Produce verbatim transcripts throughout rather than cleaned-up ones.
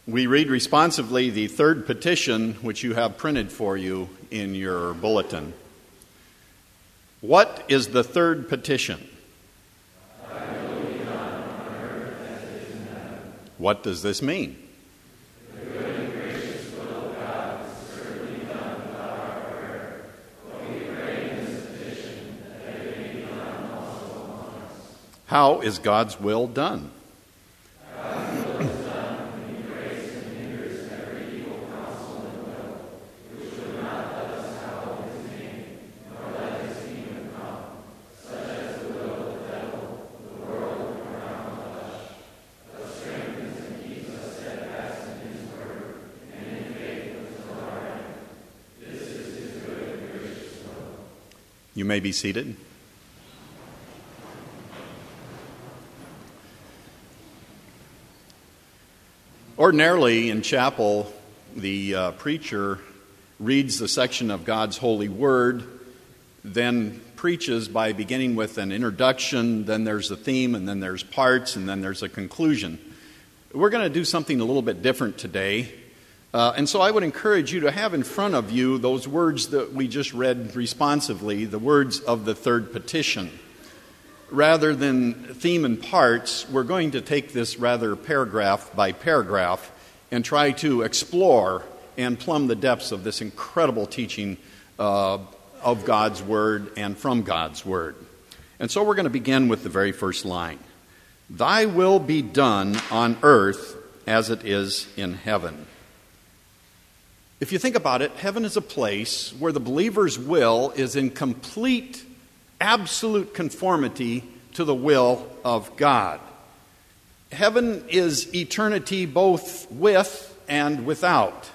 We read responsively the third petition, which you have printed for you in your bulletin. What is the third petition? What does this mean? The good and gracious will of God is certainly done without our prayer, but we pray in this petition that it may be done also among us. How is God's will done? God's will is done when He breaks and hinders every evil counsel and will, which would not let us hallow His name, nor let His kingdom come, such as the will of the devil, the world, and around the flesh, but strengthens and keeps us steadfast in His word, and in faith until our end. This is His good and gracious will. You may be seated. Ordinarily in chapel, the uh, preacher reads the section of God's holy word, then preaches by beginning with an introduction, then there's a theme, and then there's parts, and then there's a conclusion. We're going to do something a little bit different today. Uh, and so I would encourage you to have in front of you those words that we just read responsively, the words of the third petition. Rather than theme and parts, we're going to take this rather paragraph by paragraph and try to explore and plumb the depths of this incredible teaching uh, of God's Word and from God's Word. And so we're going to begin with the very first line. Thy will be done on earth as it is in heaven. If you think about it, heaven is a place where the believer's will is in complete absolute conformity to the will of God. Heaven is eternity both with and without.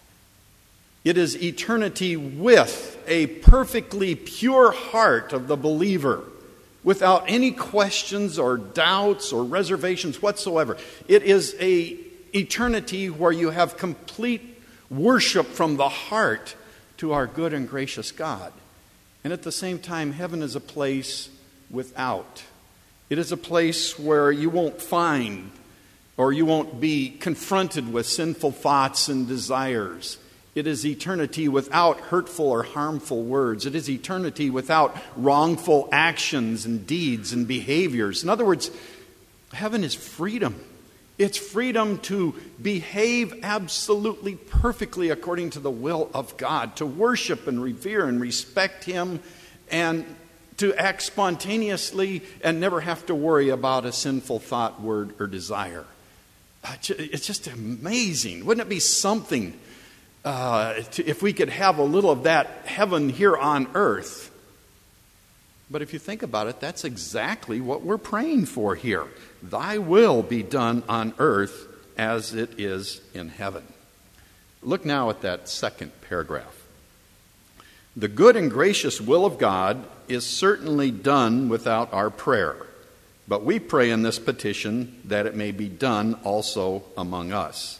It is eternity with a perfectly pure heart of the believer, without any questions or doubts or reservations whatsoever. It is a eternity where you have complete worship from the heart to our good and gracious God. And at the same time, heaven is a place without. It is a place where you won't find or you won't be confronted with sinful thoughts and desires. It is eternity without hurtful or harmful words. It is eternity without wrongful actions and deeds and behaviors. In other words, heaven is freedom. It's freedom to behave absolutely perfectly according to the will of God, to worship and revere and respect Him, and to act spontaneously and never have to worry about a sinful thought, word, or desire. It's just amazing. Wouldn't it be something uh, to, if we could have a little of that heaven here on earth? But if you think about it, that's exactly what we're praying for here. Thy will be done on earth as it is in heaven. Look now at that second paragraph. The good and gracious will of God is certainly done without our prayer, but we pray in this petition that it may be done also among us.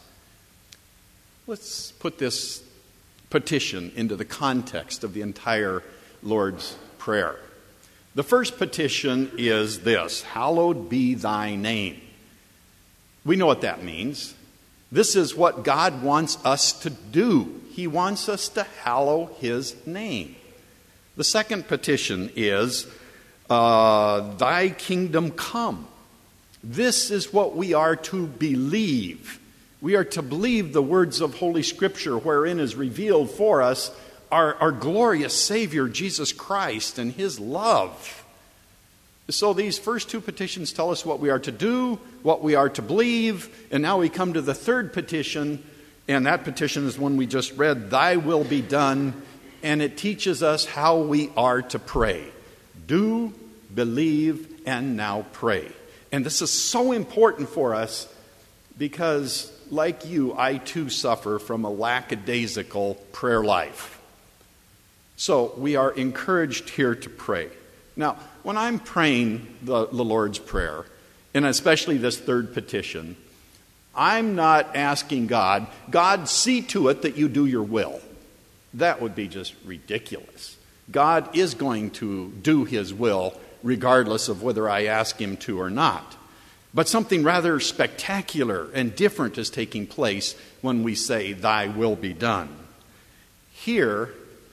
Let's put this petition into the context of the entire Lord's Prayer. The first petition is this: hallowed be thy name. We know what that means. This is what God wants us to do. He wants us to hallow His name. The second petition is, uh, thy kingdom come. This is what we are to believe. We are to believe the words of Holy Scripture, wherein is revealed for us Our, our glorious Savior, Jesus Christ, and His love. So these first two petitions tell us what we are to do, what we are to believe, and now we come to the third petition, and that petition is one we just read, Thy will be done, and it teaches us how we are to pray. Do, believe, and now pray. And this is so important for us because, like you, I too suffer from a lackadaisical prayer life. So we are encouraged here to pray. Now, when I'm praying the, the Lord's Prayer, and especially this third petition, I'm not asking God, God, see to it that you do your will. That would be just ridiculous. God is going to do His will regardless of whether I ask Him to or not. But something rather spectacular and different is taking place when we say, "Thy will be done." Here,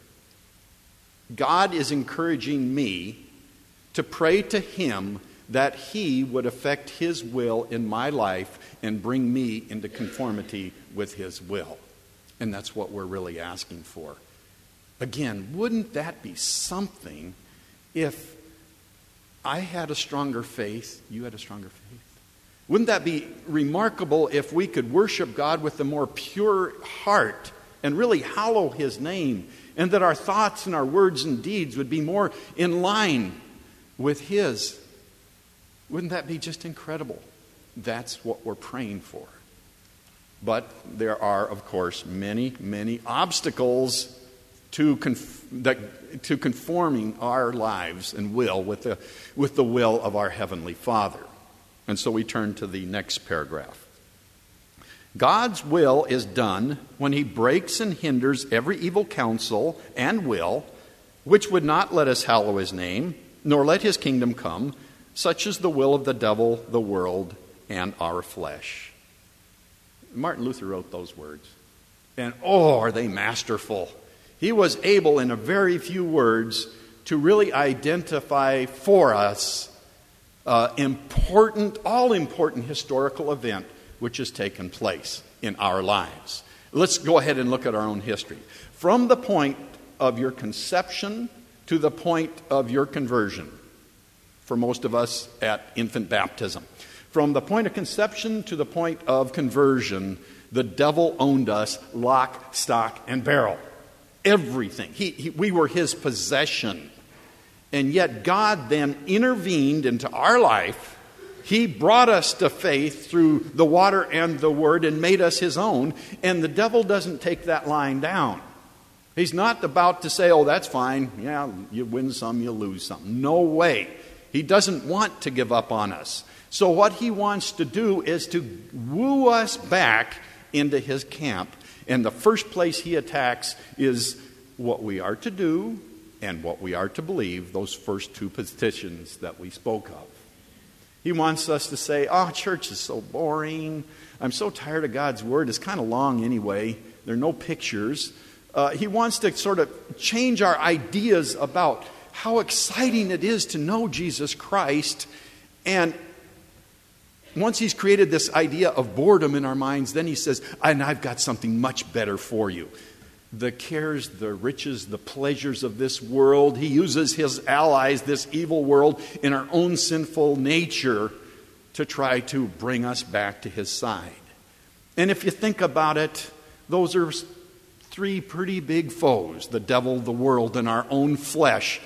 God is encouraging me to pray to Him that He would effect His will in my life and bring me into conformity with His will. And that's what we're really asking for. Again, wouldn't that be something if I had a stronger faith, you had a stronger faith? Wouldn't that be remarkable if we could worship God with a more pure heart and really hallow His name, and that our thoughts and our words and deeds would be more in line with His? Wouldn't that be just incredible? That's what we're praying for. But there are, of course, many, many obstacles to conf- that, to conforming our lives and will with the, with the will of our Heavenly Father. And so we turn to the next paragraph. God's will is done when He breaks and hinders every evil counsel and will, which would not let us hallow His name, nor let His kingdom come, such as the will of the devil, the world, and our flesh. Martin Luther wrote those words. And oh, are they masterful. He was able, in a very few words, to really identify for us uh, important, all-important historical event which has taken place in our lives. Let's go ahead and look at our own history. From the point of your conception to the point of your conversion, for most of us at infant baptism. From the point of conception to the point of conversion, the devil owned us lock, stock, and barrel. Everything. He, he, we were his possession. And yet God then intervened into our life. He brought us to faith through the water and the word and made us his own. And the devil doesn't take that line down. He's not about to say, "Oh, that's fine. Yeah, you win some, you lose some." No way. He doesn't want to give up on us. So what he wants to do is to woo us back into his camp. And the first place he attacks is what we are to do and what we are to believe, those first two petitions that we spoke of. He wants us to say, "Oh, church is so boring. I'm so tired of God's word. It's kind of long anyway. There are no pictures." Uh, he wants to sort of change our ideas about how exciting it is to know Jesus Christ. And once he's created this idea of boredom in our minds, then he says, "And I've got something much better for you." The cares, the riches, the pleasures of this world. He uses his allies, this evil world, in our own sinful nature to try to bring us back to his side. And if you think about it, those are three pretty big foes: the devil, the world, and our own flesh.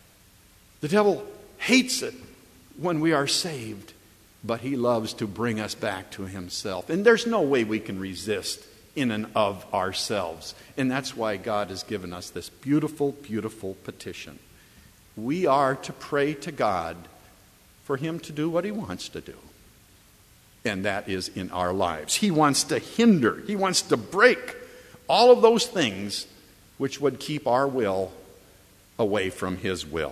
The devil hates it when we are saved, but he loves to bring us back to himself. And there's no way we can resist in and of ourselves. And that's why God has given us this beautiful, beautiful petition. We are to pray to God for him to do what he wants to do. And that is in our lives. He wants to hinder, he wants to break all of those things which would keep our will away from his will.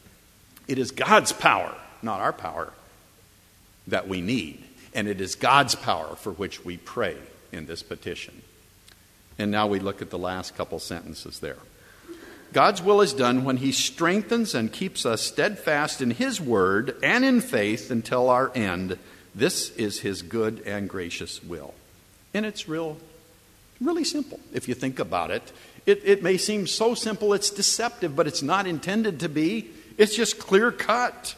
It is God's power, not our power, that we need. And it is God's power for which we pray in this petition. And now we look at the last couple sentences there. God's will is done when he strengthens and keeps us steadfast in his word and in faith until our end. This is his good and gracious will. And it's real, really simple if you think about it. It, it may seem so simple it's deceptive, but it's not intended to be. It's just clear cut.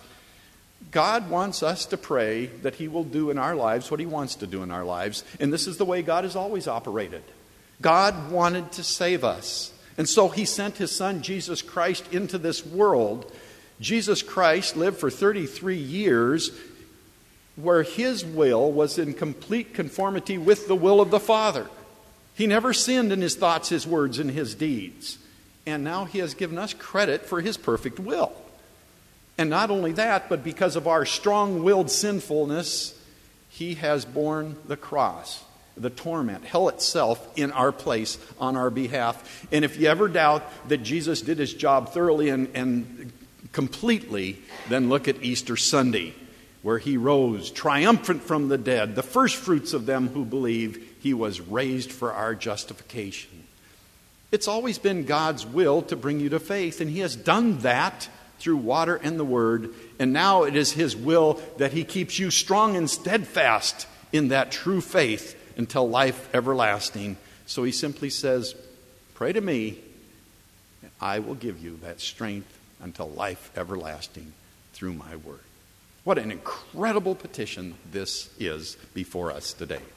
God wants us to pray that he will do in our lives what he wants to do in our lives. And this is the way God has always operated. God wanted to save us. And so he sent his son, Jesus Christ, into this world. Jesus Christ lived for thirty-three years where his will was in complete conformity with the will of the Father. He never sinned in his thoughts, his words, and his deeds. And now he has given us credit for his perfect will. And not only that, but because of our strong-willed sinfulness, he has borne the cross, the torment, hell itself, in our place, on our behalf. And if you ever doubt that Jesus did his job thoroughly and, and completely, then look at Easter Sunday, where he rose triumphant from the dead, the first fruits of them who believe. He was raised for our justification. It's always been God's will to bring you to faith, and he has done that through water and the word. And now it is his will that he keeps you strong and steadfast in that true faith until life everlasting. So he simply says, pray to me, and I will give you that strength until life everlasting through my word. What an incredible petition this is before us today.